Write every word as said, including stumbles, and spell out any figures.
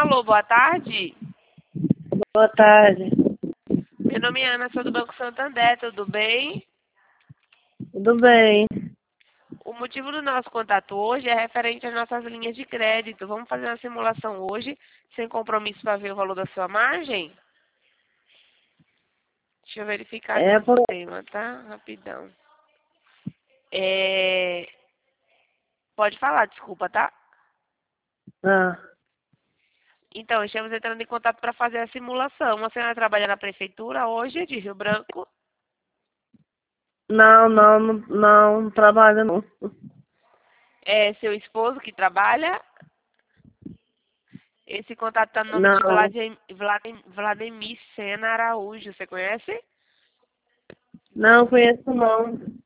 Alô, boa tarde. Boa tarde. Meu nome é Ana, sou do Banco Santander, tudo bem? Tudo bem? O motivo do nosso contato hoje é referente às nossas linhas de crédito. Vamos fazer uma simulação hoje, sem compromisso para ver o valor da sua margem? Deixa eu verificar aqui É no por... sistema, tá? Rapidão. É... Pode falar, desculpa, tá? Ah, Então, estamos entrando em contato para fazer a simulação. A senhora trabalha na prefeitura hoje, de Rio Branco? não, não, não, não trabalho não. É seu esposo que trabalha? Esse contato está no nome de Não, Vladem- Vladem- Vladimir Sena Araújo. Você conhece? não conheço não.